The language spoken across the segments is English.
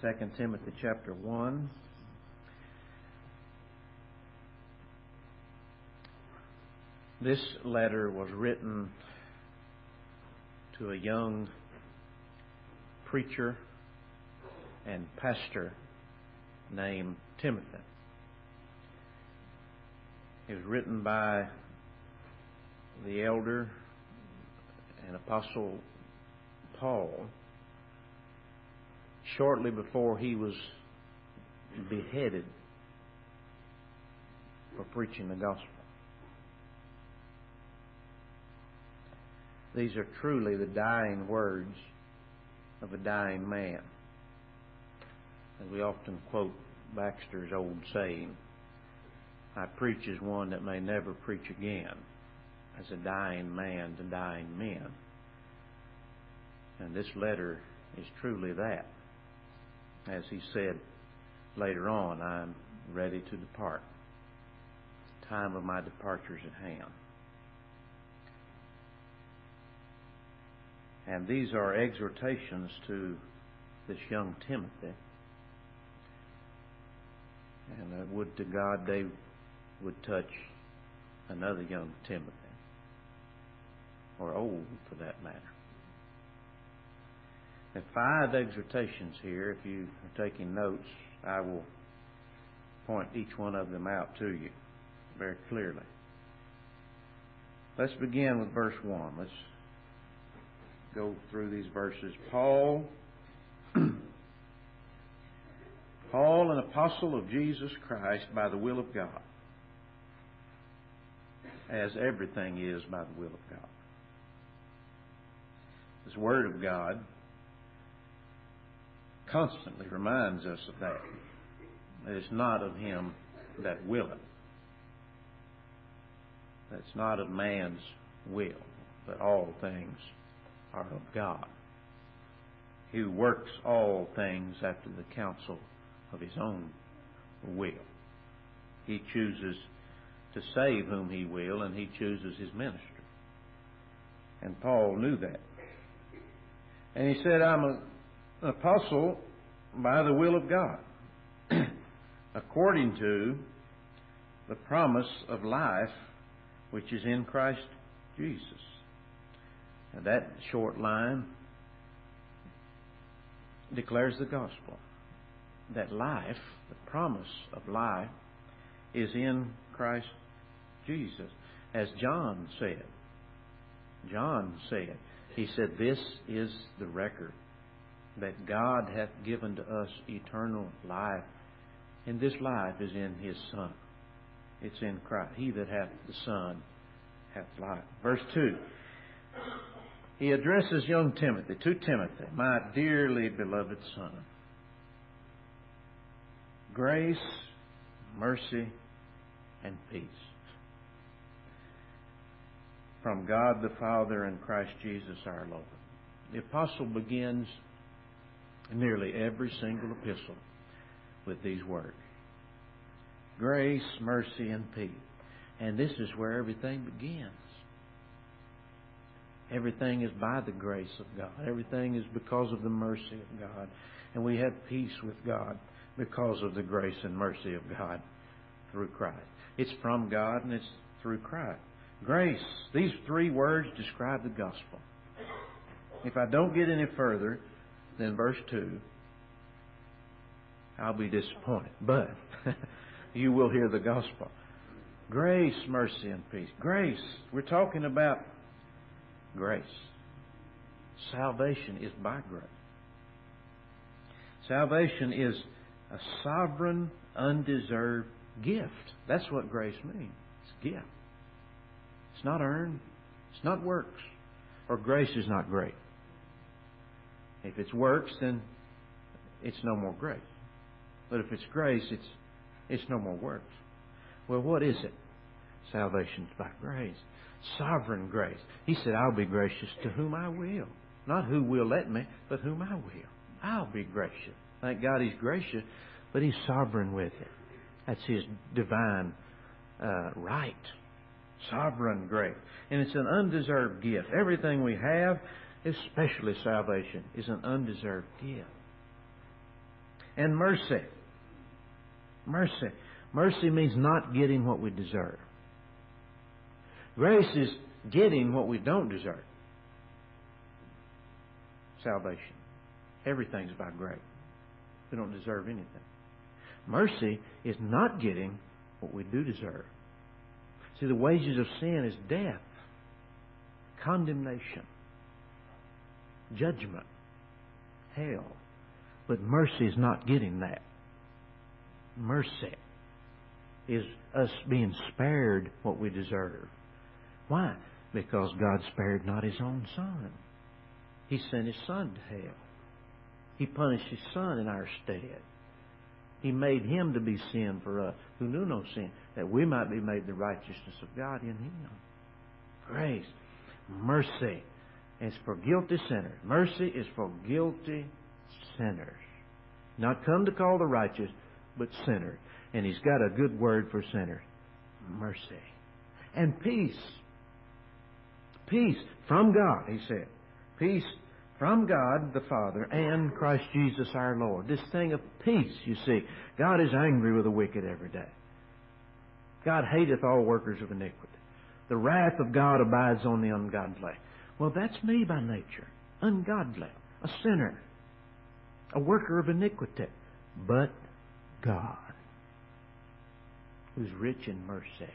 2 Timothy chapter 1. This letter was written to a young preacher and pastor named Timothy. It was written by the elder and apostle Paul shortly before he was beheaded for preaching the gospel. These are truly the dying words of a dying man. As we often quote Baxter's old saying, I preach as one that may never preach again, as a dying man to dying men. And this letter is truly that. As he said later on, I am ready to depart. The time of my departure is at hand. And these are exhortations to this young Timothy. And I would to God they would touch another young Timothy, or old for that matter. There are 5 exhortations here. If you are taking notes, I will point each one of them out to you very clearly. Let's begin with verse 1. Let's go through these verses. Paul, an apostle of Jesus Christ by the will of God, as everything is by the will of God. This Word of God constantly reminds us of that. That it's not of him that willeth. That's not of man's will, but all things are of God, who works all things after the counsel of his own will. He chooses to save whom he will, and he chooses his ministry. And Paul knew that. And he said, I'm an apostle by the will of God, according to the promise of life which is in Christ Jesus. Now that short line declares the gospel. That life, the promise of life, is in Christ Jesus. As John said, he said, this is the record, that God hath given to us eternal life, and this life is in his Son. It's in Christ. He that hath the Son hath life. Verse 2. He addresses young Timothy, to Timothy, my dearly beloved son. Grace, mercy, and peace from God the Father and Christ Jesus our Lord. The apostle begins nearly every single epistle with these words. Grace, mercy, and peace. And this is where everything begins. Everything is by the grace of God. Everything is because of the mercy of God. And we have peace with God because of the grace and mercy of God through Christ. It's from God and it's through Christ. Grace. These 3 words describe the gospel. If I don't get any further than verse 2, I'll be disappointed. But you will hear the gospel. Grace, mercy, and peace. Grace. We're talking about grace. Salvation is by grace. Salvation is a sovereign, undeserved gift. That's what grace means. It's a gift. It's not earned. It's not works. Or grace is not great. If it's works, then it's no more grace. But if it's grace, it's no more works. Well, what is it? Salvation is by grace. Sovereign grace. He said, I'll be gracious to whom I will. Not who will let me, but whom I will. I'll be gracious. Thank God He's gracious, but He's sovereign with it. That's His divine right. Sovereign grace. And it's an undeserved gift. Everything we have, especially salvation, is an undeserved gift. And mercy. Mercy. Mercy means not getting what we deserve. Grace is getting what we don't deserve. Salvation. Everything's by grace. We don't deserve anything. Mercy is not getting what we do deserve. See, the wages of sin is death, condemnation, judgment, hell. But mercy is not getting that. Mercy is us being spared what we deserve. Why? Because God spared not His own Son. He sent His Son to hell. He punished His Son in our stead. He made Him to be sin for us, who knew no sin, that we might be made the righteousness of God in Him. Grace. Mercy is for guilty sinners. Mercy is for guilty sinners. Not come to call the righteous, but sinners. And He's got a good word for sinners. Mercy. And peace. Peace from God, He said. Peace from God the Father and Christ Jesus our Lord. This thing of peace, you see. God is angry with the wicked every day. God hateth all workers of iniquity. The wrath of God abides on the ungodly. Well, that's me by nature. Ungodly. A sinner. A worker of iniquity. But God, who's rich in mercy,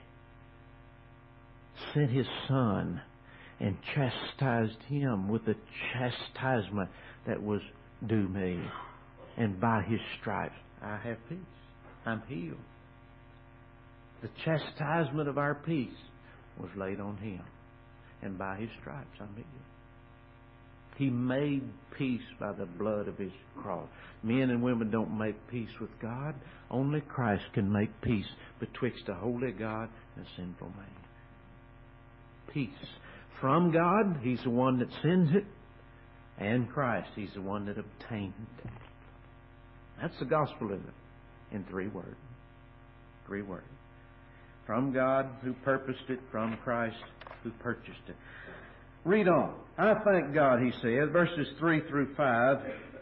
sent His Son and chastised Him with the chastisement that was due me. And by His stripes I have peace. I'm healed. The chastisement of our peace was laid on Him. And by His stripes I'm healed. He made peace by the blood of His cross. Men and women don't make peace with God. Only Christ can make peace betwixt a holy God and a sinful man. Peace. From God, He's the one that sends it. And Christ, He's the one that obtained it. That's the gospel, isn't it? In 3 words. 3 words. From God, who purposed it. From Christ, who purchased it. Read on. I thank God, he says, verses 3 through 5.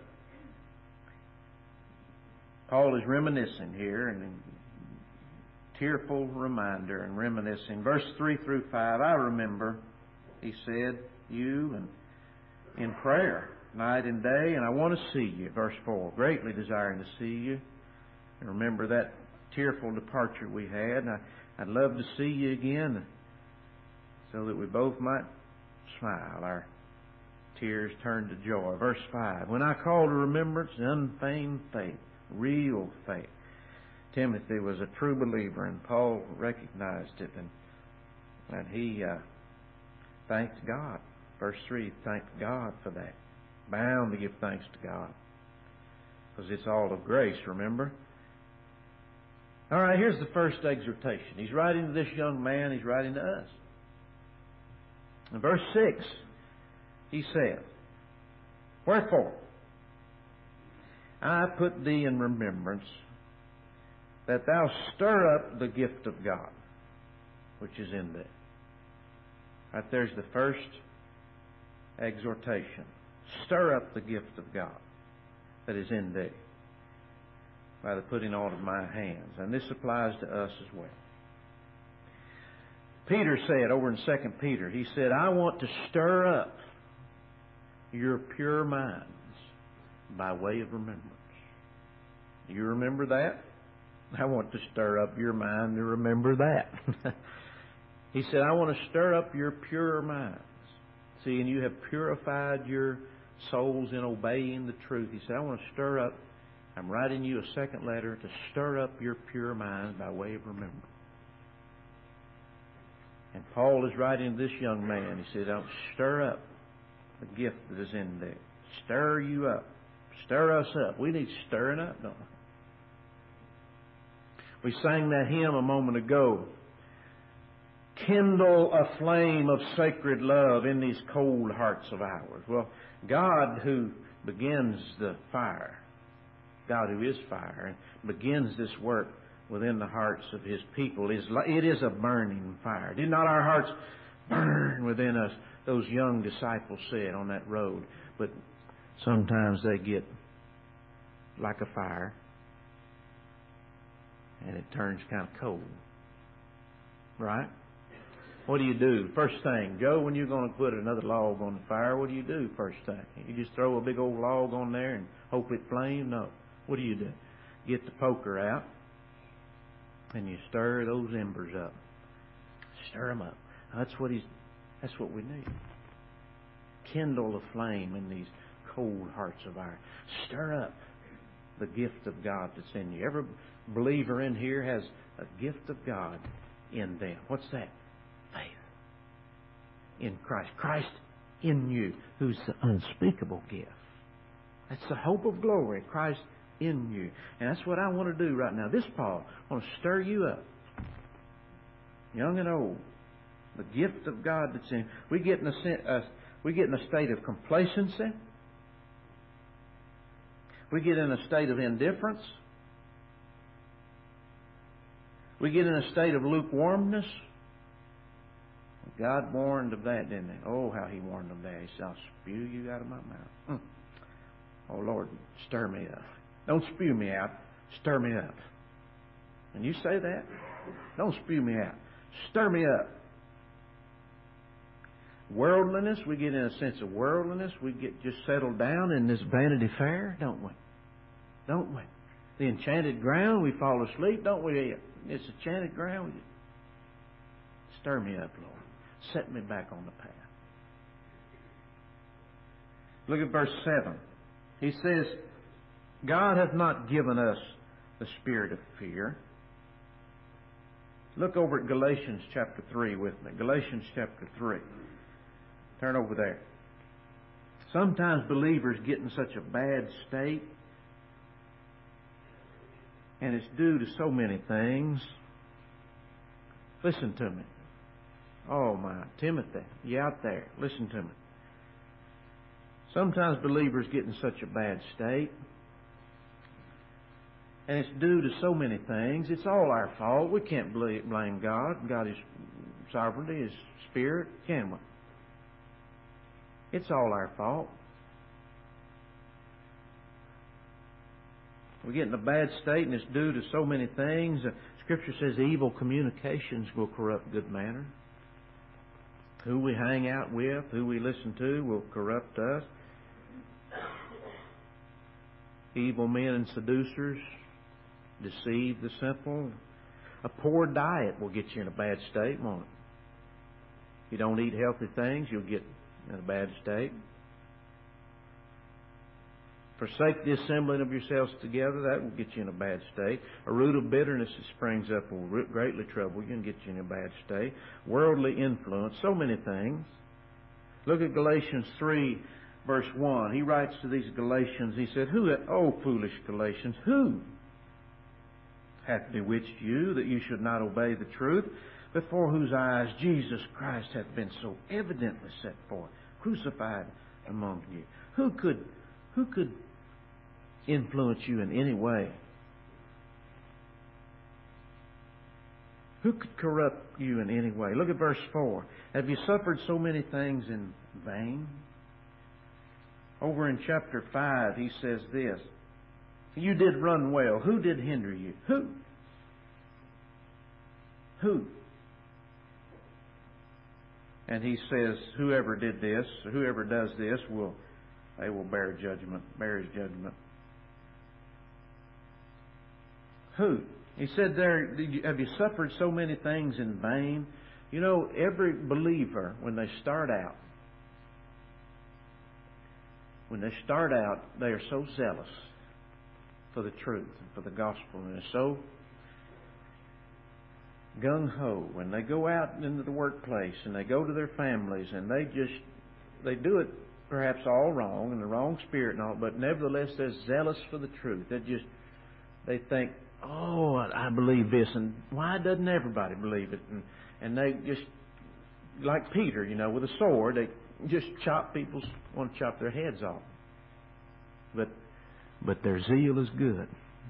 Paul is reminiscing here, and tearful reminder and reminiscing. Verse 3 through 5, I remember, he said, you and in prayer, night and day, and I want to see you. Verse 4, greatly desiring to see you. And remember that tearful departure we had, and I'd love to see you again so that we both might smile, our tears turned to joy. Verse 5, when I call to remembrance unfeigned faith, real faith. Timothy was a true believer, and Paul recognized it, and he thanked God. Verse 3, thanked God for that. Bound to give thanks to God, because it's all of grace, remember? All right, here's the first exhortation. He's writing to this young man, he's writing to us. In verse 6, he says, wherefore, I put thee in remembrance that thou stir up the gift of God, which is in thee. Right there's the first exhortation. Stir up the gift of God that is in thee by the putting on of my hands. And this applies to us as well. Peter said over in 2 Peter, he said, I want to stir up your pure minds by way of remembrance. Do you remember that? I want to stir up your mind to remember that. He said, I want to stir up your pure minds. See, and you have purified your souls in obeying the truth. He said, I want to stir up, I'm writing you a second letter to stir up your pure minds by way of remembrance. And Paul is writing to this young man. He said, don't stir up the gift that is in there. Stir you up. Stir us up. We need stirring up, don't we? We sang that hymn a moment ago. Kindle a flame of sacred love in these cold hearts of ours. Well, God who begins the fire, God who is fire, and begins this work within the hearts of His people, it is a burning fire. Did not our hearts burn within us? Those young disciples said on that road. But sometimes they get like a fire, and it turns kind of cold. Right? What do you do? First thing, Joe, when you're going to put another log on the fire, what do you do first thing? You just throw a big old log on there and hope it flames? No. What do? Get the poker out, and you stir those embers up. Stir them up. That's what we need. Kindle a flame in these cold hearts of ours. Stir up the gift of God that's in you. Every believer in here has a gift of God in them. What's that? Faith in Christ. Christ in you, who's the unspeakable gift. That's the hope of glory. Christ in you. And that's what I want to do right now. This Paul, I want to stir you up. Young and old. The gift of God that's in. We get in a state of complacency. We get in a state of indifference. We get in a state of lukewarmness. God warned of that, didn't He? Oh, how He warned of that. He said, I'll spew you out of my mouth. Oh, Lord, stir me up. Don't spew me out. Stir me up. And you say that? Don't spew me out. Stir me up. Worldliness, we get in a sense of worldliness. We get just settled down in this Vanity Fair, don't we? Don't we? The enchanted ground, we fall asleep, don't we? It's enchanted ground. Stir me up, Lord. Set me back on the path. Look at verse 7. He says, God hath not given us the spirit of fear. Look over at Galatians chapter 3 with me. Galatians chapter 3. Turn over there. Sometimes believers get in such a bad state, and it's due to so many things. Listen to me. Oh my, Timothy, you out there, listen to me. Sometimes believers get in such a bad state, and it's due to so many things. It's all our fault. We can't blame God. God is sovereignty, His Spirit, can we? It's all our fault. We get in a bad state, and it's due to so many things. Scripture says evil communications will corrupt good manner. Who we hang out with, who we listen to will corrupt us. Evil men and seducers deceive the simple. A poor diet will get you in a bad state, won't it? If you don't eat healthy things, you'll get in a bad state. Forsake the assembling of yourselves together. That will get you in a bad state. A root of bitterness that springs up will greatly trouble you and get you in a bad state. Worldly influence, so many things. Look at Galatians 3, verse 1. He writes to these Galatians, he said, O foolish Galatians, who hath bewitched you that you should not obey the truth, before whose eyes Jesus Christ hath been so evidently set forth, crucified among you? Who could influence you in any way? Who could corrupt you in any way? Look at verse 4. Have you suffered so many things in vain? Over in chapter 5, he says this. You did run well. Who did hinder you? Who? And he says, whoever did this, whoever does this, they will bear his judgment. Who? He said there, have you suffered so many things in vain? You know, every believer, when they start out, they are so zealous for the truth and for the gospel, and they're so gung-ho when they go out into the workplace and they go to their families, and they do it perhaps all wrong, in the wrong spirit and all, but nevertheless they're zealous for the truth. They think, oh, I believe this, and why doesn't everybody believe it? And they just, like Peter, with a sword, they just want to chop their heads off. But their zeal is good,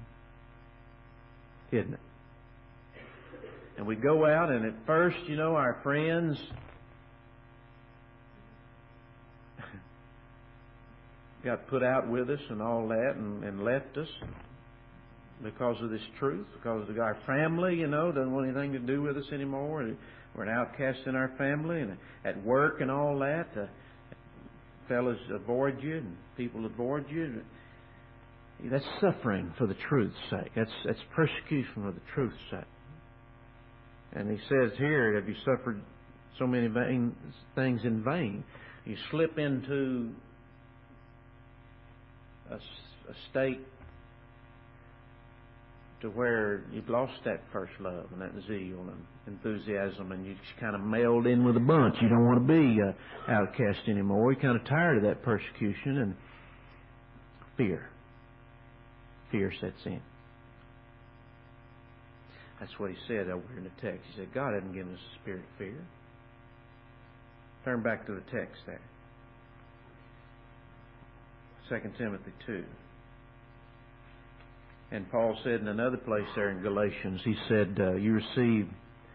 isn't it? And we go out, and at first, our friends, got put out with us and all that and left us because of this truth, because of our family, doesn't want anything to do with us anymore. We're an outcast in our family and at work and all that. Fellas avoid you and people avoid you. That's suffering for the truth's sake. That's persecution for the truth's sake. And he says here, have you suffered so many things in vain? You slip into a state to where you've lost that first love and that zeal and enthusiasm, and you just kind of meld in with a bunch. You don't want to be outcast anymore. You're kind of tired of that persecution, and fear sets in. That's what he said over in the text. He said, God hasn't given us a spirit of fear. Turn back to the text there. 2 Timothy 2. And Paul said in another place there in Galatians, he said, you received,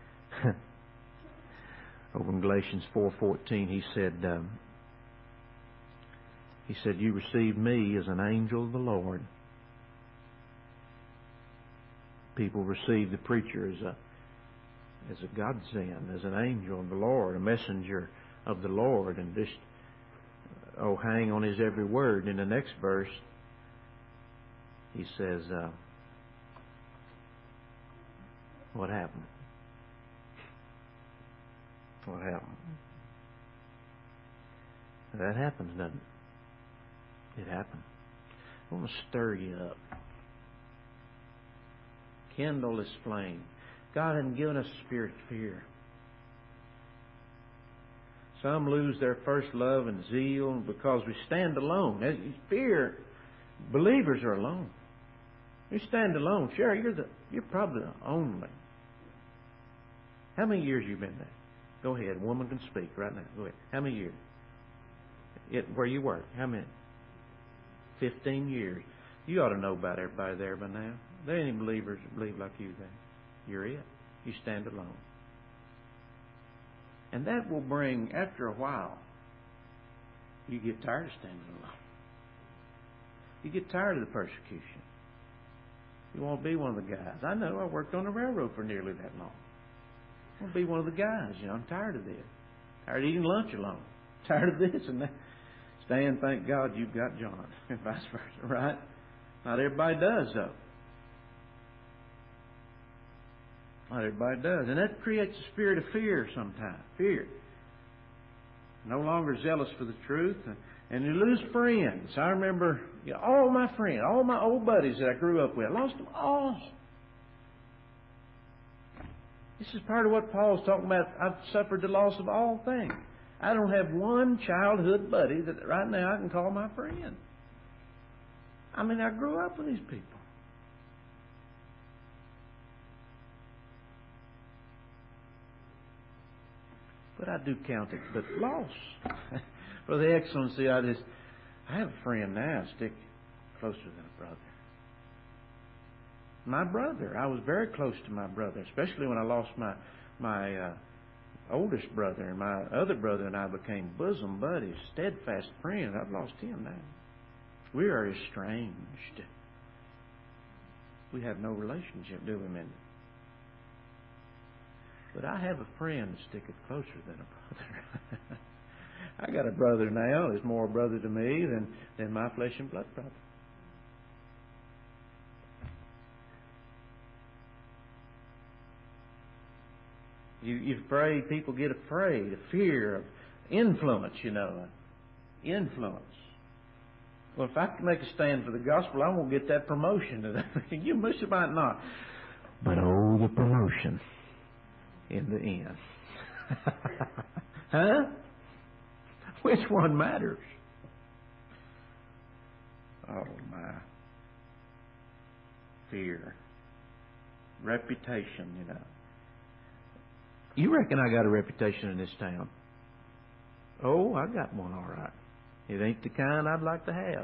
over in Galatians 4:14, he said, you received me as an angel of the Lord. People receive the preacher as a godsend, as an angel of the Lord, a messenger of the Lord, and just hang on his every word. In the next verse, he says, what happened? What happened? That happens, doesn't it? It happens. I want to stir you up. Kindle this flame. God hasn't given us a spirit of fear. Some lose their first love and zeal because we stand alone. Fear, believers are alone. You stand alone. Sure, you're probably the only. How many years you been there? Go ahead. Woman can speak right now. Go ahead. How many years? Where you work? How many? 15 years. You ought to know about everybody there by now. There ain't any believers that believe like you there. You're it. You stand alone. And that will bring, after a while, you get tired of standing alone. You get tired of the persecution. You want to be one of the guys. I know, I worked on the railroad for nearly that long. I want to be one of the guys. I'm tired of this. Tired of eating lunch alone. Tired of this and that. Stan, thank God you've got John. And vice versa, right? Not everybody does, though. Not everybody does. And that creates a spirit of fear sometimes. Fear. No longer zealous for the truth. And you lose friends. I remember all my friends, all my old buddies that I grew up with, I lost them all. This is part of what Paul's talking about. I've suffered the loss of all things. I don't have one childhood buddy that right now I can call my friend. I mean, I grew up with these people. But I do count it, but loss. For the excellency, I have a friend now, stick closer than a brother. My brother, I was very close to my brother, especially when I lost my oldest brother, and my other brother and I became bosom buddies, steadfast friends. I've lost him now. We are estranged. We have no relationship, do we, Mindy? But I have a friend that sticketh closer than a brother. I got a brother now that's more a brother to me than my flesh and blood brother. You're afraid, people get afraid, a fear of influence, influence. Well, if I can make a stand for the gospel, I won't get that promotion. You might not. But the promotion in the end. Huh? Which one matters? Oh, my. Fear. Reputation, You reckon I got a reputation in this town? Oh, I got one all right. It ain't the kind I'd like to have.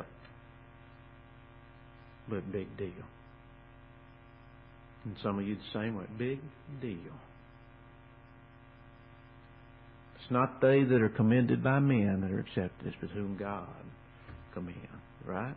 But big deal. And some of you the same way. Big deal. It's not they that are commended by men that are accepted, it's with whom God commends. right?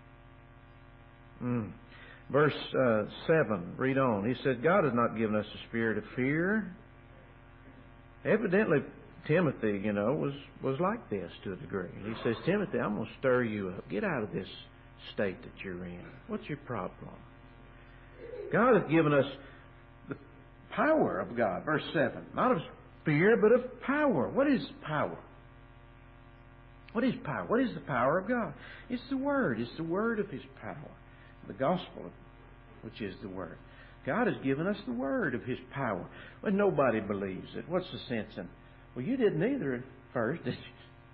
Verse 7, read on. He said, God has not given us a spirit of fear. Evidently, Timothy, was like this to a degree. He says, Timothy, I'm going to stir you up. Get out of this state that you're in. What's your problem? God has given us the power of God. Verse 7. Not of fear, but of power. What is power? What is power? What is the power of God? It's the Word. It's the Word of His power. The gospel, which is the Word. God has given us the Word of His power. Well, nobody believes it. What's the sense in it? Well, you didn't either at first, did you?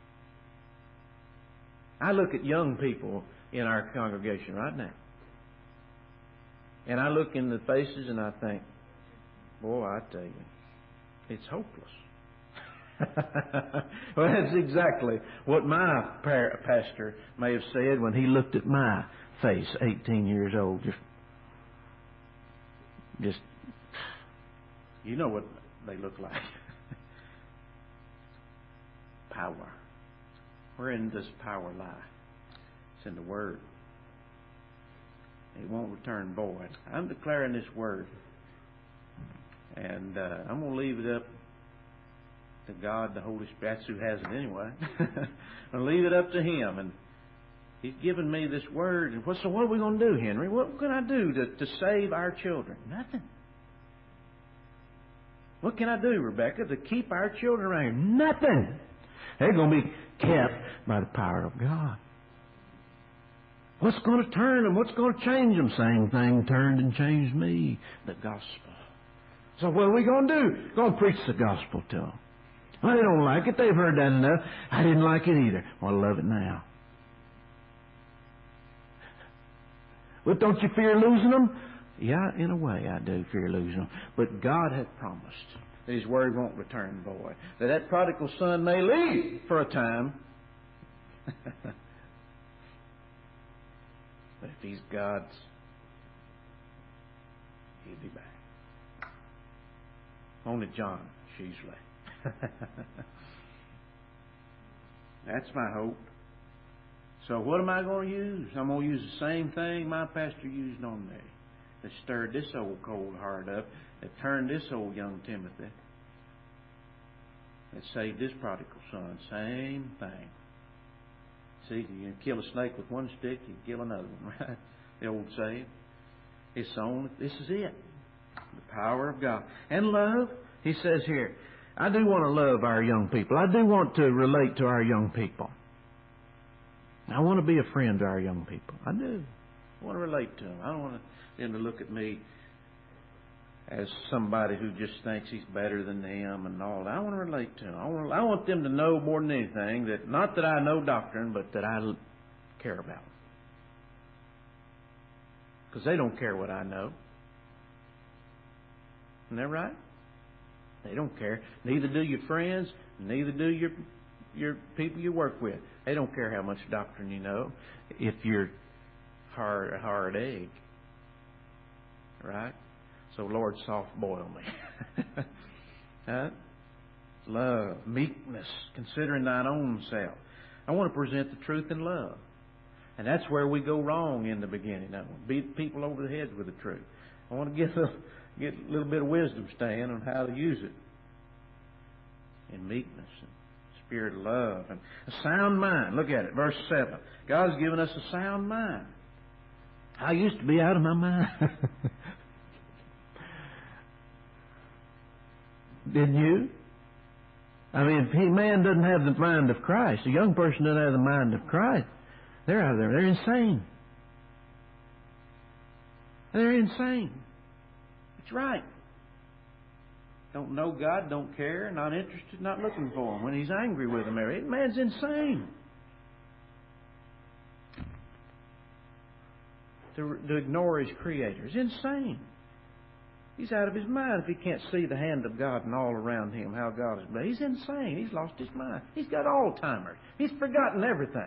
I look at young people in our congregation right now. And I look in the faces and I think, boy, I tell you, it's hopeless. Well, that's exactly what my pastor may have said when he looked at my face, 18 years old. Just, you know what they look like. Power. Wherein does power lie? It's in the Word. It won't return void. I'm declaring this Word. And I'm going to leave it up to God, the Holy Spirit. That's who has it anyway. I'm going to leave it up to Him. And He's given me this Word. And so what are we going to do, Henry? What can I do to save our children? Nothing. What can I do, Rebecca, to keep our children around here? Nothing. They're going to be kept by the power of God. What's going to turn them? What's going to change them? Same thing turned and changed me. The gospel. So what are we going to do? We're going to preach the gospel to them. Well, they don't like it. They've heard that enough. I didn't like it either. Well, I love it now. Well, don't you fear losing them? Yeah, in a way I do fear losing them. But God hath promised that His Word won't return void. That prodigal son may leave for a time. But if he's God's, He'll be back. Only John Sheasley. That's my hope. So what am I going to use? I'm going to use the same thing my pastor used on me. That stirred this old cold heart up. That turned this old young Timothy. That saved this prodigal son. Same thing. See, you kill a snake with one stick, you kill another one, right? The old saying. This is it. The power of God. And love, he says here, I do want to love our young people. I do want to relate to our young people. I want to be a friend to our young people. I do. I want to relate to them. I don't want them to look at me as somebody who just thinks he's better than them and all that. I want to relate to them. I want them to know more than anything that not that I know doctrine, but that I care about. Because they don't care what I know. Isn't that right? They don't care. Neither do your friends. Neither do your people you work with. They don't care how much doctrine you know if you're a hard egg. Right? So, Lord, soft boil me. Huh? Love, meekness, considering thine own self. I want to present the truth in love. And that's where we go wrong in the beginning. I want to beat people over the head with the truth. I want to get a little bit of wisdom, Stan, on how to use it. In meekness and spirit of love and a sound mind. Look at it, verse 7. God's given us a sound mind. I used to be out of my mind. Didn't you? I mean, if a man doesn't have the mind of Christ, a young person doesn't have the mind of Christ, they're out there. They're insane. They're insane. It's right. Don't know God, don't care, not interested, not looking for Him. When He's angry with them, that man's insane. To ignore his Creator is insane. He's out of his mind if he can't see the hand of God and all around him, how God is blessed. He's insane. He's lost his mind. He's got Alzheimer's. He's forgotten everything.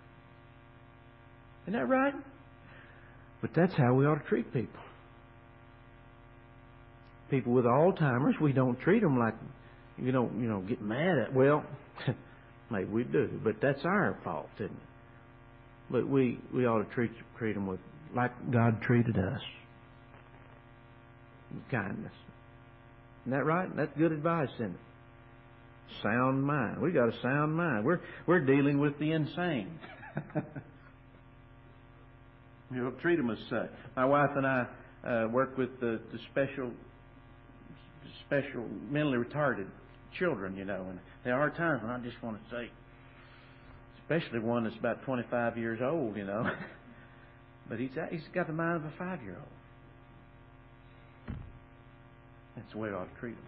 Isn't that right? But that's how we ought to treat people. People with Alzheimer's, we don't treat them like, you don't get mad at. Well, maybe we do, but that's our fault, isn't it? But we ought to treat them with like God treated us. With kindness. Isn't that right? That's good advice, isn't it? Sound mind. We got a sound mind. We're dealing with the insane. Treat them as such. My wife and I work with the special mentally retarded children, and there are times when I just want to say, especially one that's about 25 years old, but he's got the mind of a 5-year-old. That's the way we ought to treat them.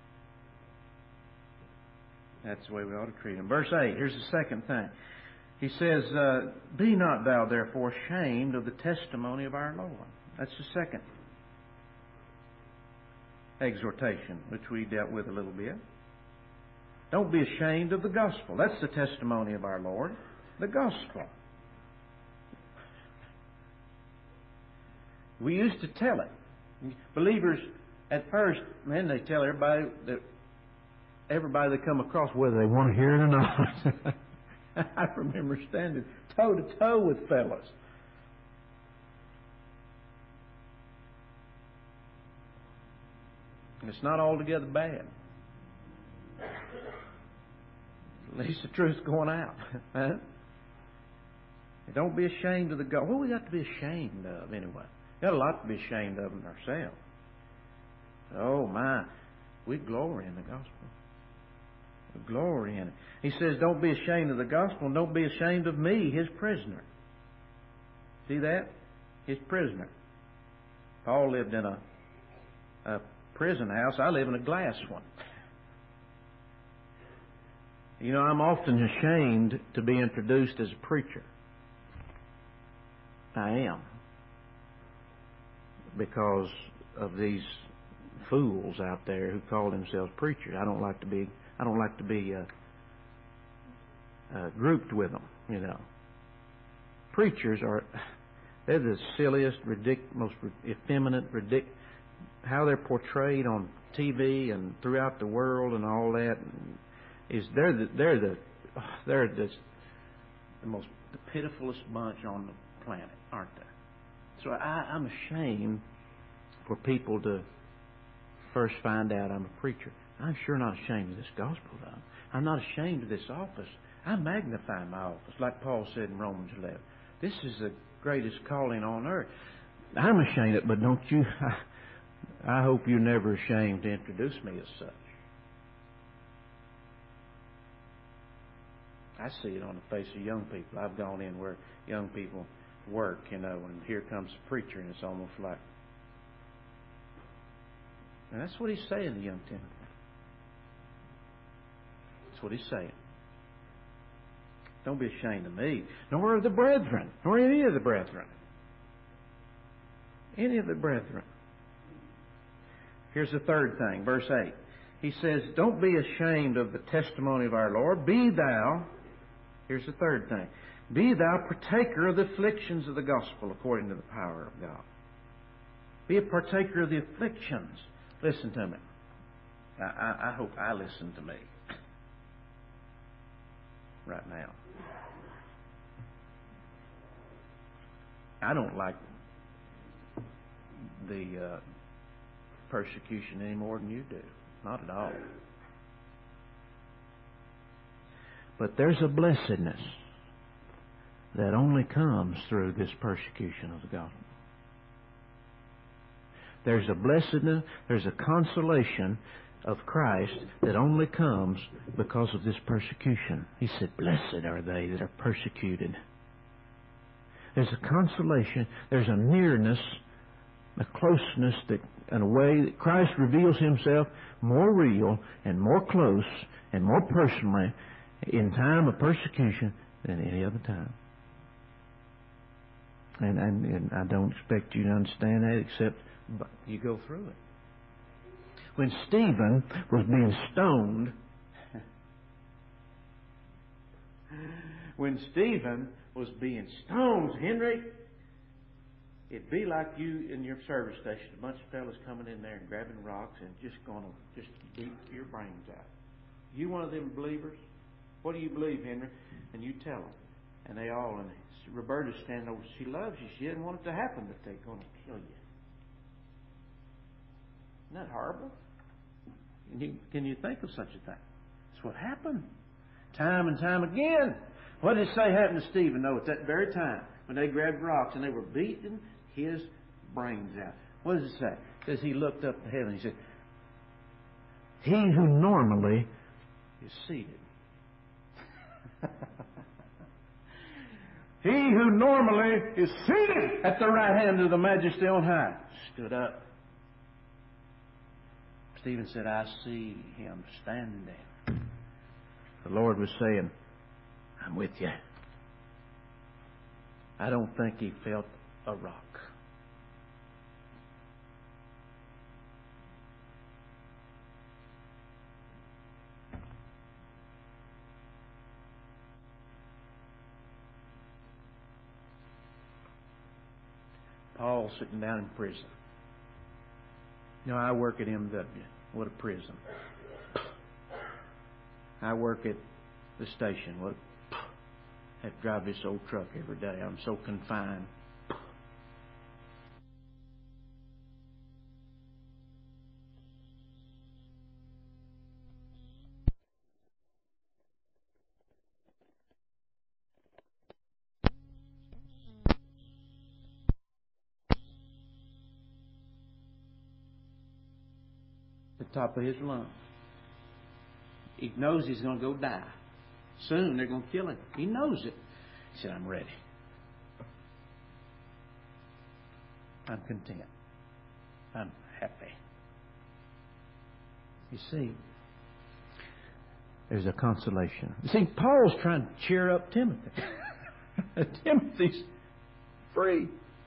That's the way we ought to treat them. Verse 8, here's the second thing. He says, be not thou therefore ashamed of the testimony of our Lord. That's the second exhortation, which we dealt with a little bit. Don't be ashamed of the gospel. That's the testimony of our Lord. The gospel. We used to tell it. Believers, at first, then they tell everybody they come across, whether they want to hear it or not. I remember standing toe to toe with fellas. And it's not altogether bad. At least the truth's going out. Huh? Don't be ashamed of the gospel. What do we got to be ashamed of anyway? We've got a lot to be ashamed of in ourselves. Oh my, we glory in the gospel. We glory in it. He says, don't be ashamed of the gospel, and don't be ashamed of me, his prisoner. See that? His prisoner. Paul lived in a prison house. I live in a glass one. I'm often ashamed to be introduced as a preacher. I am. Because of these fools out there who call themselves preachers. I don't like to be grouped with them, Preachers they're the silliest, most effeminate, how they're portrayed on TV and throughout the world and all that they're the pitifulest bunch on the planet, aren't they? So I'm ashamed for people to first find out I'm a preacher. I'm sure not ashamed of this gospel, though. I'm not ashamed of this office. I magnify my office, like Paul said in Romans 11. This is the greatest calling on earth. I'm ashamed of it, but don't you? I hope you're never ashamed to introduce me as such. I see it on the face of young people. I've gone in where young people work, and here comes a preacher, and it's almost like, and that's what he's saying to young Timothy. That's what he's saying. Don't be ashamed of me, nor of the brethren, nor any of the brethren. Any of the brethren. Here's the third thing, verse 8. He says, don't be ashamed of the testimony of our Lord. Be thou, here's the third thing, be thou partaker of the afflictions of the gospel according to the power of God. Be a partaker of the afflictions. Listen to me. I hope I listen to me right now. I don't like the persecution any more than you do. Not at all. But there's a blessedness that only comes through this persecution of the gospel. There's a blessedness, there's a consolation of Christ that only comes because of this persecution. He said, blessed are they that are persecuted. There's a consolation, there's a nearness, a closeness that, in a way that Christ reveals himself more real and more close and more personally in time of persecution than any other time. And I don't expect you to understand that except you go through it. When Stephen was being stoned, Henry, it'd be like you in your service station, a bunch of fellas coming in there and grabbing rocks and just going to just beat your brains out. You one of them believers? What do you believe, Henry? And you tell them. And they all, and Roberta's standing over, she loves you. She didn't want it to happen, but they're going to kill you. Isn't that horrible? Can you think of such a thing? That's what happened. Time and time again. What did it say happened to Stephen? No, at that very time, when they grabbed rocks and they were beating his brains out. What does it say? It says he looked up to heaven and he said, he who normally is seated. He who normally is seated at the right hand of the Majesty on high stood up. Stephen said, I see him standing. The Lord was saying, I'm with you. I don't think he felt a rock. Paul sitting down in prison. You know, I work at MW. What a prison. I work at the station. What I have to drive this old truck every day. I'm so confined. The top of his lungs. He knows he's going to go die. Soon they're going to kill him. He knows it. He said, I'm ready. I'm content. I'm happy. You see, there's a consolation. You see, Paul's trying to cheer up Timothy. Timothy's free.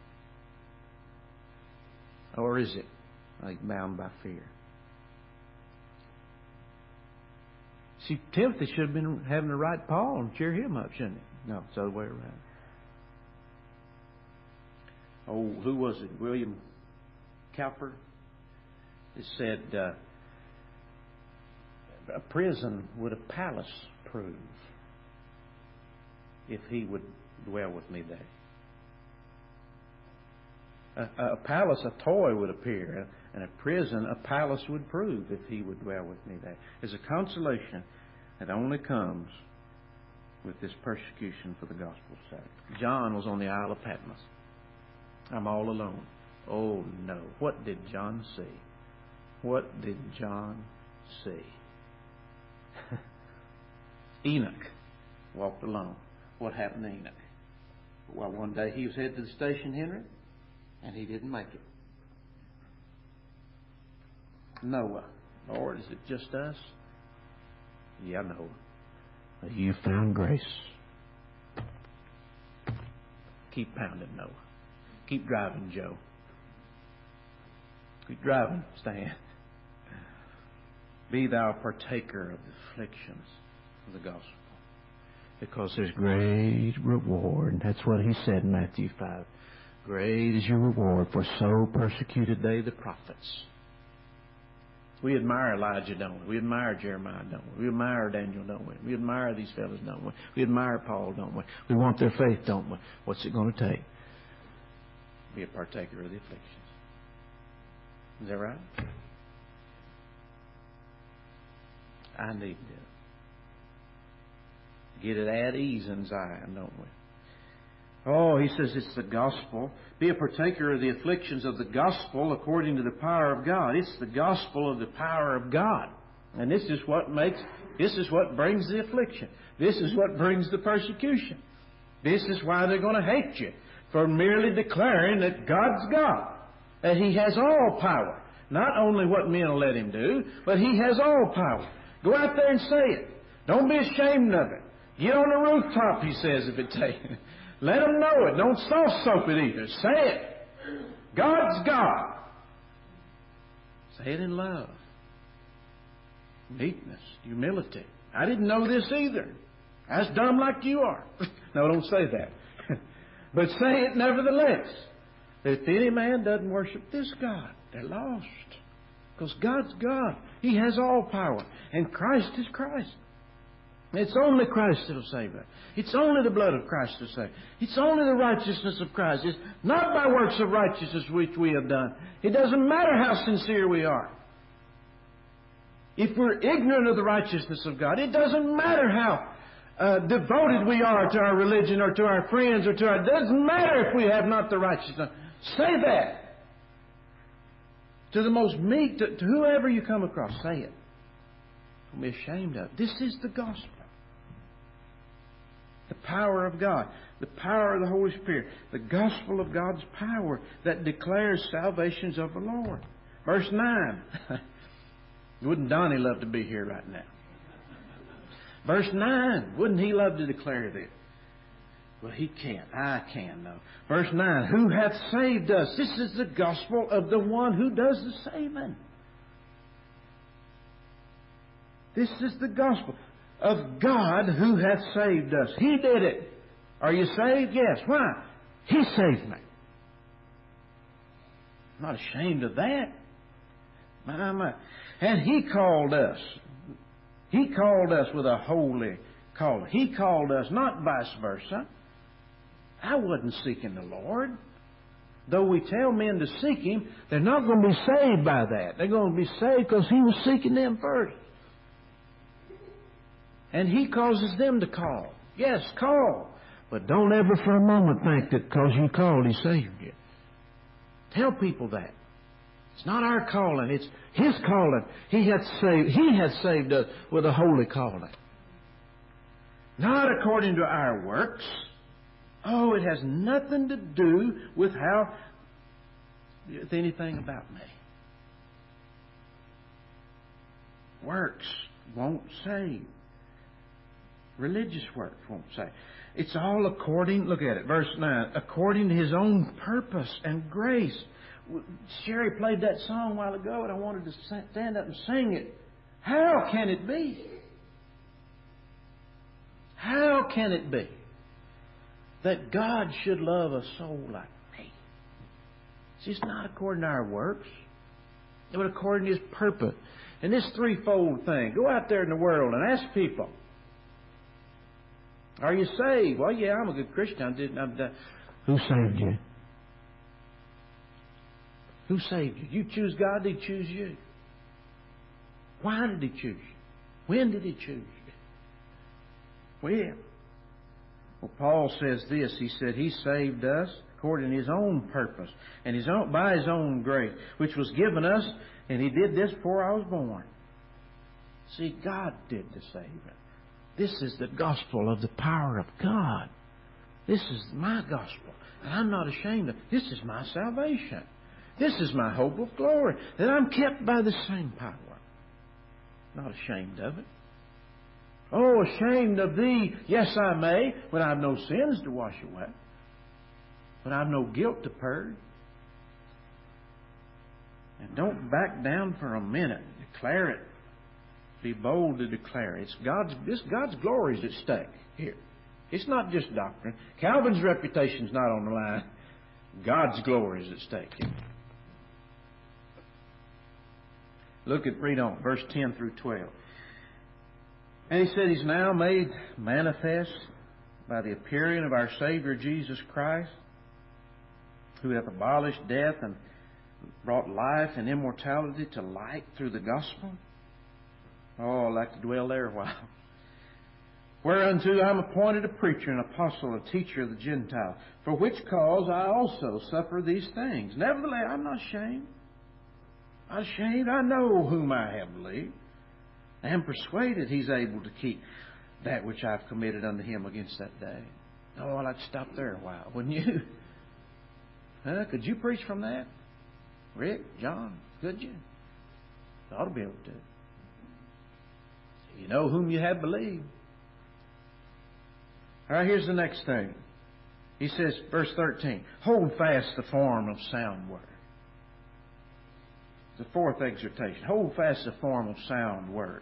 Or is it like bound by fear? See, Timothy should have been having to write Paul and cheer him up, shouldn't he? No, it's the other way around. Oh, who was it? William Cowper? It said, a prison would a palace prove if he would dwell with me there. A palace, a toy would appear, and a prison, a palace would prove if he would dwell with me there. There's a consolation that only comes with this persecution for the gospel's sake. John was on the Isle of Patmos. I'm all alone. Oh no. What did John see? What did John see? Enoch walked alone. What happened to Enoch? Well, one day he was headed to the station, Henry, and he didn't make it. Noah. Lord, is it just us? Yeah, Noah. But you found grace. Keep pounding, Noah. Keep driving, Joe. Keep driving, Stan. Be thou partaker of the afflictions of the gospel. Because there's great reward. That's what he said in Matthew 5. Great is your reward, for so persecuted they the prophets. We admire Elijah, don't we? We admire Jeremiah, don't we? We admire Daniel, don't we? We admire these fellows, don't we? We admire Paul, don't we? We want their faith, don't we? What's it going to take? Be a partaker of the afflictions. Is that right? I need to get it at ease in Zion, don't we? Oh, he says it's the gospel. Be a partaker of the afflictions of the gospel according to the power of God. It's the gospel of the power of God. And this is what brings the affliction. This is what brings the persecution. This is why they're going to hate you, for merely declaring that God's God, that He has all power. Not only what men will let Him do, but He has all power. Go out there and say it. Don't be ashamed of it. Get on the rooftop, he says, if it takes. Let them know it. Don't soft soap it either. Say it. God's God. Say it in love. Meekness. Humility. I didn't know this either. I was dumb like you are. No, don't say that. But say it nevertheless. That if any man doesn't worship this God, they're lost. Because God's God. He has all power. And Christ is Christ. It's only Christ that will save us. It's only the blood of Christ to save. It's only the righteousness of Christ. It's not by works of righteousness which we have done. It doesn't matter how sincere we are. If we're ignorant of the righteousness of God, it doesn't matter how devoted we are to our religion or to our friends or to our... It doesn't matter if we have not the righteousness. Say that. To the most meek, to whoever you come across, say it. Don't be ashamed of it. This is the gospel. The power of God. The power of the Holy Spirit. The gospel of God's power that declares salvations of the Lord. Verse 9. Wouldn't Donnie love to be here right now? Verse 9. Wouldn't he love to declare this? Well, he can't. I can, though. Verse 9. Who hath saved us? This is the gospel of the one who does the saving. This is the gospel of God who hath saved us. He did it. Are you saved? Yes. Why? He saved me. I'm not ashamed of that. My. And He called us. He called us with a holy calling. He called us, not vice versa. I wasn't seeking the Lord. Though we tell men to seek Him, they're not going to be saved by that. They're going to be saved because He was seeking them first. And He causes them to call. Yes, call. But don't ever for a moment think that because you called, He saved you. Tell people that. It's not our calling, it's His calling. He hath saved us with a holy calling. Not according to our works. Oh, it has nothing to do with anything about me. Works won't save. Religious works won't save. It's all according, look at it, verse 9, according to His own purpose and grace. Sherry played that song a while ago and I wanted to stand up and sing it. How can it be? How can it be that God should love a soul like me? It's just not according to our works, but according to His purpose. And this threefold thing, go out there in the world and ask people, are you saved? Well, yeah, I'm a good Christian. Who saved you? Who saved you? You choose God, He choose you. Why did He choose you? When did He choose you? Well, Paul says this. He said He saved us according to His own purpose and by His own grace, which was given us, and He did this before I was born. See, God did the saving. This is the gospel of the power of God. This is my gospel, and I'm not ashamed of it. This is my salvation. This is my hope of glory, that I'm kept by the same power. Not ashamed of it. Oh, ashamed of thee, yes I may, when I've no sins to wash away, when I've no guilt to purge. And don't back down for a minute. Declare it. Be bold to declare it. God's glory is at stake here. It's not just doctrine. Calvin's reputation's not on the line. God's glory is at stake here. Read on, verse 10 through 12. And he said, He's now made manifest by the appearing of our Savior Jesus Christ, who hath abolished death and brought life and immortality to light through the gospel. Oh, I'd like to dwell there a while. Whereunto I am appointed a preacher, an apostle, a teacher of the Gentiles, for which cause I also suffer these things. Nevertheless, I'm not ashamed. Not ashamed. I know whom I have believed. I am persuaded He's able to keep that which I've committed unto Him against that day. Oh, I'd like to stop there a while, wouldn't you? Could you preach from that? Rick, John, could you? You ought to be able to. You know whom you have believed. All right, here's the next thing. He says, verse 13, hold fast the form of sound words. The fourth exhortation, hold fast the form of sound words.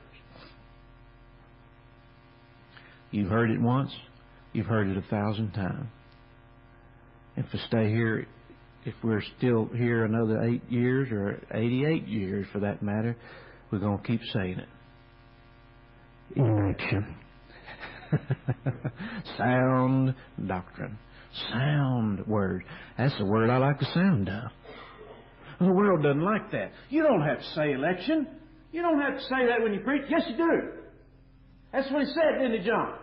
You've heard it once, you've heard it 1,000 times. If we stay here, if we're still here another 8 years or 88 years for that matter, we're going to keep saying it. Election. Sound doctrine. Sound word. That's the word I like the sound of. The world doesn't like that. You don't have to say election. You don't have to say that when you preach. Yes, you do. That's what he said, didn't he, John?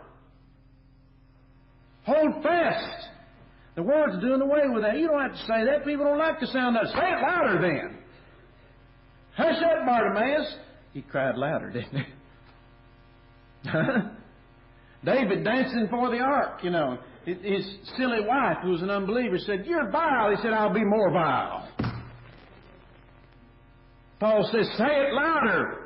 Hold fast. The world's doing away with that. You don't have to say that. People don't like the sound of it. Say it louder then. Hush up, Bartimaeus. He cried louder, didn't he? David dancing for the ark, you know. His silly wife, who was an unbeliever, said, "You're vile." He said, "I'll be more vile." Paul says, "Say it louder.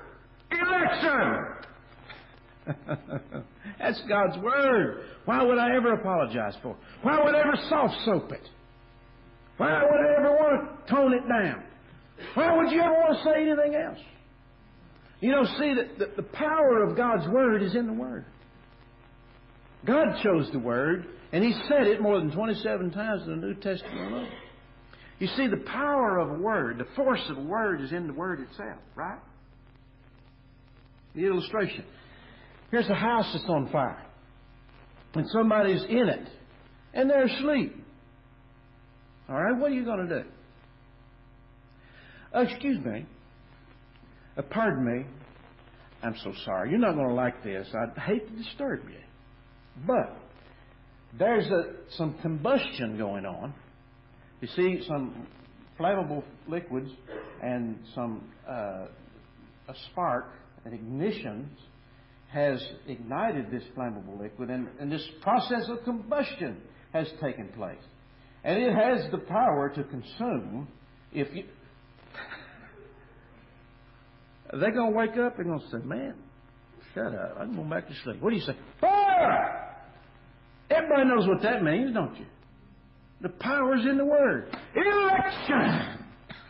Election." That's God's Word. Why would I ever apologize for it? Why would I ever soft-soap it? Why would I ever want to tone it down? Why would you ever want to say anything else? You know, see, the power of God's Word is in the Word. God chose the Word, and He said it more than 27 times in the New Testament alone. You see, the power of a Word, the force of a Word is in the Word itself, right? The illustration. Here's a house that's on fire, and somebody's in it, and they're asleep. All right, what are you going to do? Excuse me. Pardon me. I'm so sorry. You're not going to like this. I'd hate to disturb you. But there's some combustion going on. You see, some flammable liquids and some a spark, an ignition, has ignited this flammable liquid, and this process of combustion has taken place. And it has the power to consume. If you... They're going to wake up and going to say, "Man, shut up. I'm going back to sleep." What do you say? Fire! Everybody knows what that means, don't you? The power's in the Word. Election!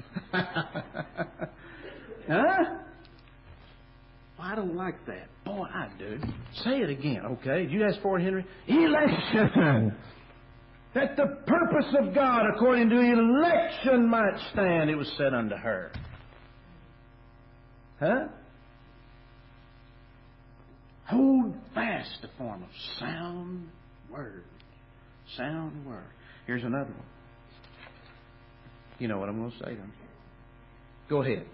Huh? Well, I don't like that. Boy, I do. Say it again, okay? Did you ask for it, Henry? Election! That the purpose of God according to election might stand, it was said unto her. Huh? Hold fast the form of sound word. Sound word. Here's another one. You know what I'm going to say, don't you? Go ahead.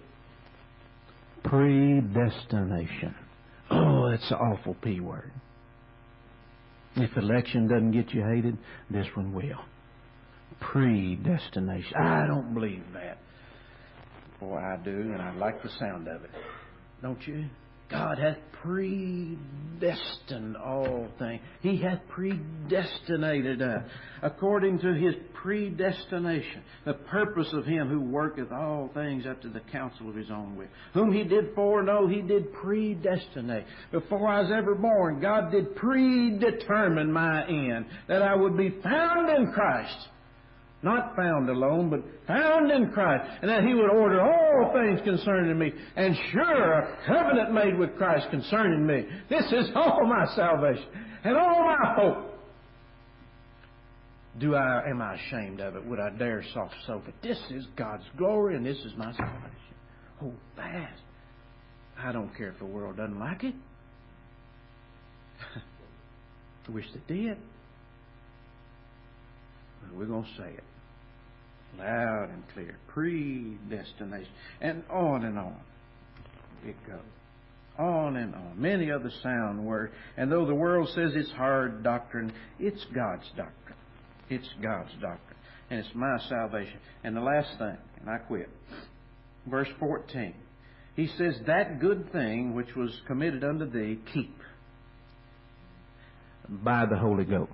Predestination. Oh, that's an awful P word. If election doesn't get you hated, this one will. Predestination. I don't believe that. Boy, I do, and I like the sound of it. Don't you? God hath predestined all things. He hath predestinated us according to His predestination, the purpose of Him who worketh all things after the counsel of His own will. Whom He did foreknow, He did predestinate. Before I was ever born, God did predetermine my end, that I would be found in Christ. Not found alone, but found in Christ. And that He would order all things concerning me. And sure, a covenant made with Christ concerning me. This is all my salvation and all my hope. Am I ashamed of it? Would I dare soft soap it? This is God's glory and this is my salvation. Hold fast. I don't care if the world doesn't like it. I wish they did. But we're going to say it loud and clear. Predestination. And on it goes. On and on. Many other sound words. And though the world says it's hard doctrine, it's God's doctrine. It's God's doctrine. And it's my salvation. And the last thing, and I quit. Verse 14. He says, "That good thing which was committed unto thee, keep by the Holy Ghost."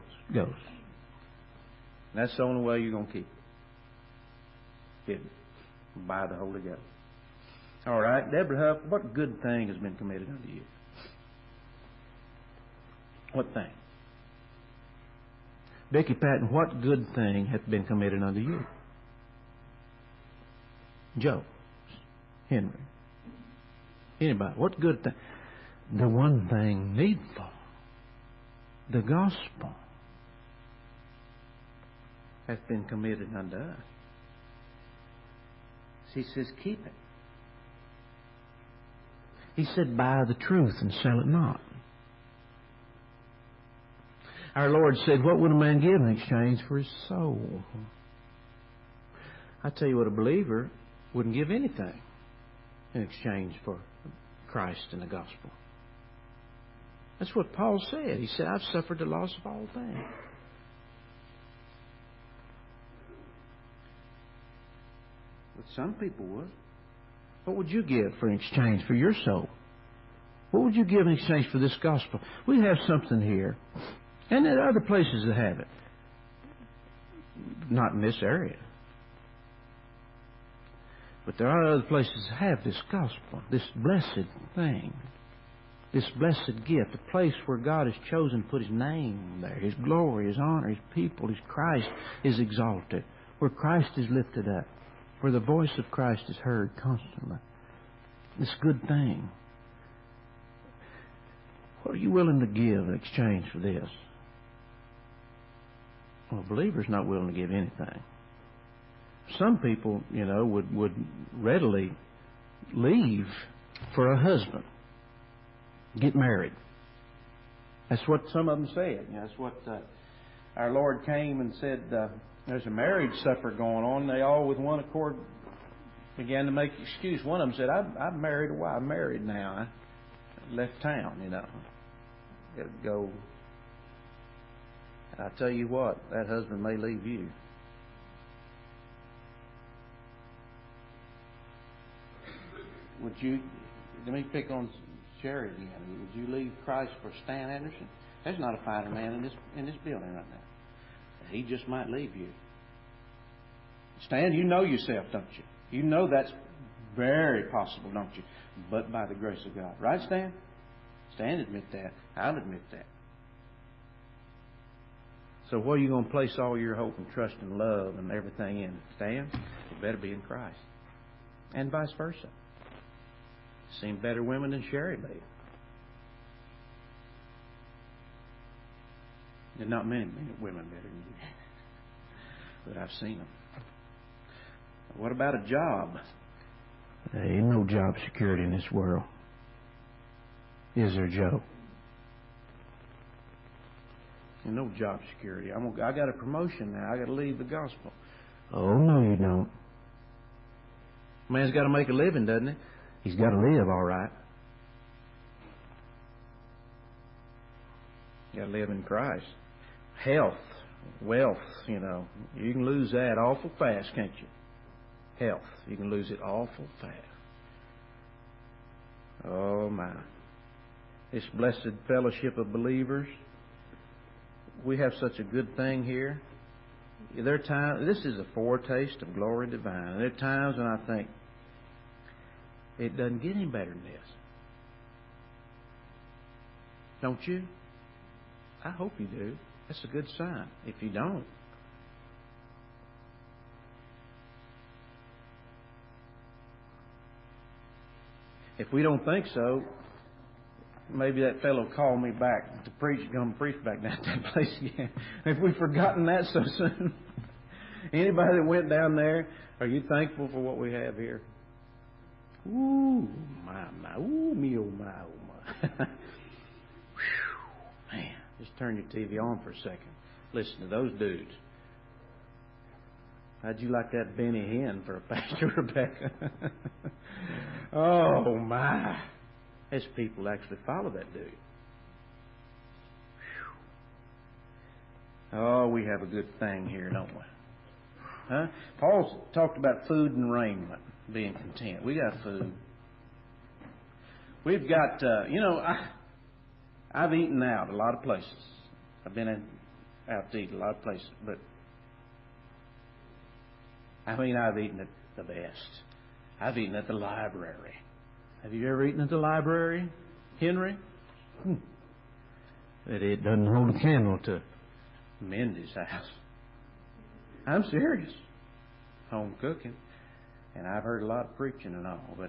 That's the only way you're going to keep it. By the Holy Ghost. All right, Deborah Huff, what good thing has been committed unto you? What thing? Becky Patton, what good thing hath been committed unto you? Joe, Henry, anybody, what good thing? The one thing needful, the gospel, hath been committed unto us. He says, keep it. He said, buy the truth and sell it not. Our Lord said, what would a man give in exchange for his soul? I tell you what, a believer wouldn't give anything in exchange for Christ and the gospel. That's what Paul said. He said, I've suffered the loss of all things. But some people would. What would you give for in exchange for your soul? What would you give in exchange for this gospel? We have something here. And there are other places that have it. Not in this area. But there are other places that have this gospel, this blessed thing, this blessed gift, a place where God has chosen to put His name there, His glory, His honor, His people, His Christ is exalted, where Christ is lifted up, where the voice of Christ is heard constantly. This good thing. What are you willing to give in exchange for this? Well, a believer's not willing to give anything. Some people, would readily leave for a husband, get married. That's what some of them said. That's what our Lord came and said. There's a marriage supper going on. They all, with one accord, began to make excuse. One of them said, "I've married a wife. I'm married now. I left town. Got to go." And I tell you what, that husband may leave you. Would you? Let me pick on Sherry again. Would you leave Christ for Stan Anderson? There's not a finer man in this building right now. He just might leave you. Stan, you know yourself, don't you? You know that's very possible, don't you? But by the grace of God. Right, Stan? Stan admit that. I'll admit that. So where are you going to place all your hope and trust and love and everything in? Stan, it better be in Christ. And vice versa. Seen better women than Sherry made. There's not many women better than you. But I've seen them. What about a job? There ain't no job security in this world. Is there, Joe? There's no job security. I got a promotion now. I got to leave the gospel. Oh, no, you don't. Man's got to make a living, doesn't he? He's got to live, all right. You got to live in Christ. Health, wealth, you can lose that awful fast, can't you? Health, you can lose it awful fast. Oh, my. This blessed fellowship of believers, we have such a good thing here. There are times, this is a foretaste of glory divine. And there are times when I think, it doesn't get any better than this. Don't you? I hope you do. That's a good sign. If you don't, if we don't think so, maybe that fellow called me back to preach, come preach back down at that place again. Have we forgotten that so soon? Anybody that went down there, are you thankful for what we have here? Ooh, my, ooh, me, oh, my, oh, my. Man, just turn your TV on for a second. Listen to those dudes. How'd you like that Benny Hinn for a pastor, Rebecca? Oh, my. There's people actually follow that dude. Oh, we have a good thing here, don't we? Huh? Paul's talked about food and raiment, being content. We got food. We've got, I've eaten out a lot of places. I've been out to eat a lot of places, but I've eaten at the best. I've eaten at the library. Have you ever eaten at the library, Henry? But it doesn't hold a candle to Mindy's house. I'm serious. Home cooking. And I've heard a lot of preaching and all, but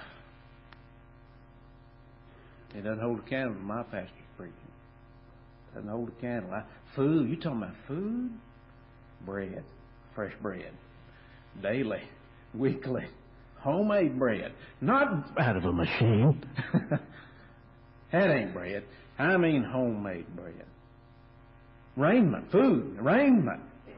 it doesn't hold a candle to my pastor's preaching. It doesn't hold a candle. Food. You talking about food? Bread. Fresh bread. Daily. Weekly. Homemade bread. Not out of a machine. That ain't bread. I mean homemade bread. Raiment, food, raiment.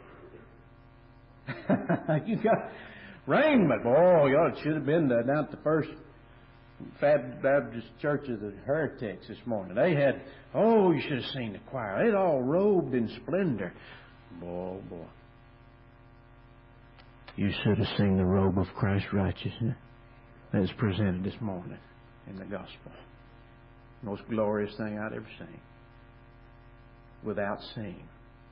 You got raiment. Boy, y'all should have been down at the First Baptist Church of the Heretics this morning. They had, you should have seen the choir. They'd all robed in splendor. Boy, boy. You should have seen the robe of Christ's righteousness that is presented this morning in the gospel. Most glorious thing I'd ever seen. Without seeing.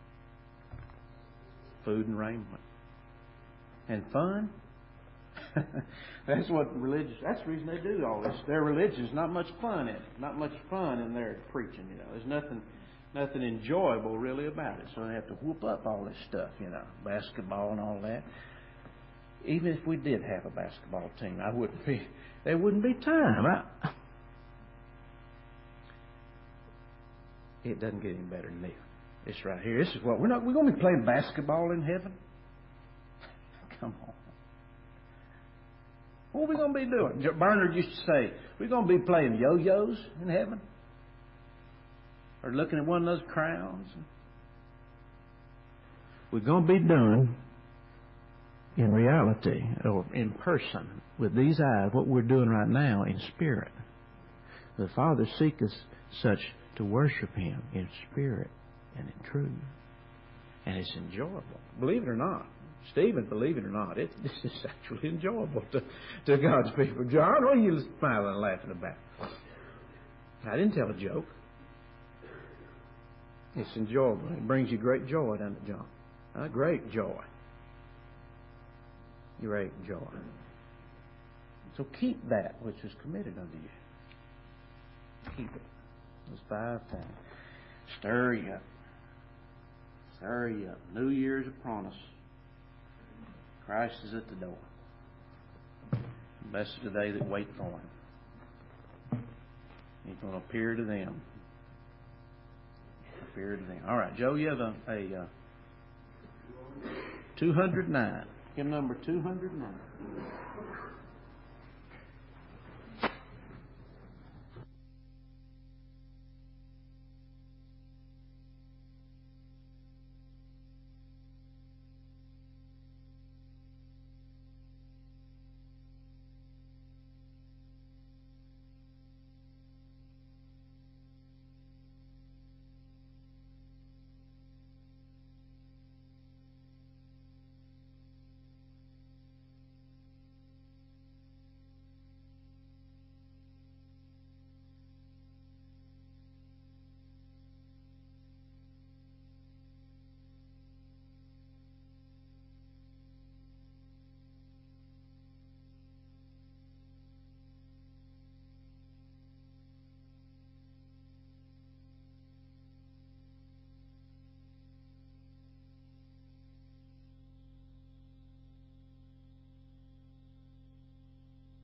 Food and raiment. And fun. That's what that's the reason they do all this. Their religion's not much fun in it. Not much fun in their preaching, There's nothing enjoyable really about it. So they have to whoop up all this stuff, basketball and all that. Even if we did have a basketball team, there wouldn't be time. It doesn't get any better than this. It's right here. This is what we're going to be playing basketball in heaven. Come on. What are we going to be doing? Bernard used to say, we're going to be playing yo-yos in heaven? Or looking at one of those crowns? We're going to be doing, in reality, or in person, with these eyes, what we're doing right now in spirit. The Father seeketh such to worship Him in spirit and in truth. And it's enjoyable. Believe it or not. Stephen, believe it or not, this is actually enjoyable to God's people. John, what are you smiling and laughing about? I didn't tell a joke. It's enjoyable. It brings you great joy, doesn't it, John? Great joy. Great joy. So keep that which is committed unto you. Keep it. Those 5 things. Stir you up. Stir you up. New Year's upon us. Christ is at the door. Blessed are they that wait for Him. He's going to appear to them. Appear to them. All right, Joe, you have a 209. Give number 209.